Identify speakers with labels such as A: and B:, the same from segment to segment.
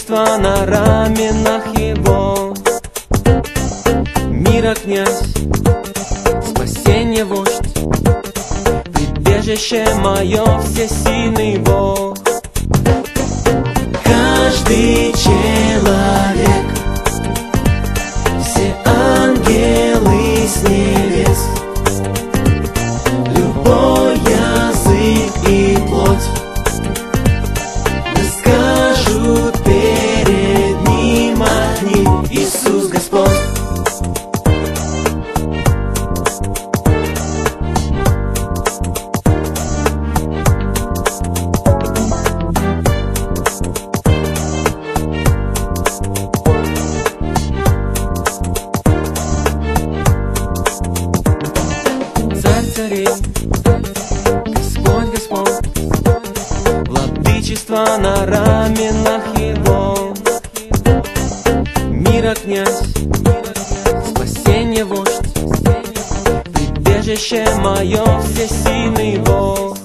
A: Владычество на раменах Его. Мира князь, спасение вождь, прибежище мое, всесильный Бог. Каждый человек, все ангелы с небес, любой язык и плоть скажут перед Ним одни: Иисус Господь. Царь царей, Господь Господь, владычество на раменах Его. Мира князь, спасение вождь, прибежище мое, всесильный Бог.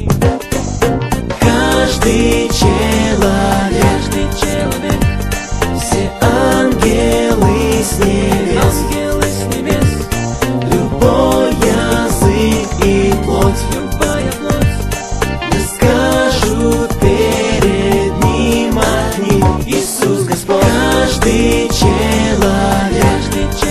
A: Каждый человек, все ангелы с небес, любой язык и плоть, скажут перед Ним одни: Иисус Господь. Каждый человек,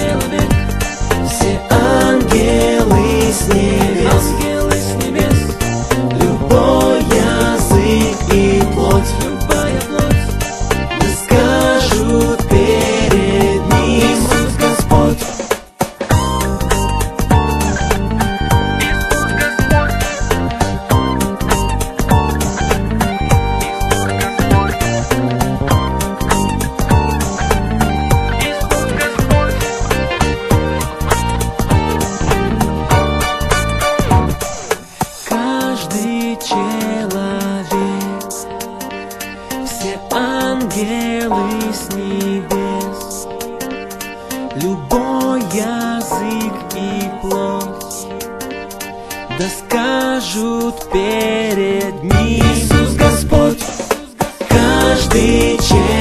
A: все ангелы с небес, любой язык и плоть, скажут перед Ним: Иисус Господь. Каждый человек, все ангелы с небес, любой язык и плоть, да скажут перед Ним: Иисус Господь. Каждый человек,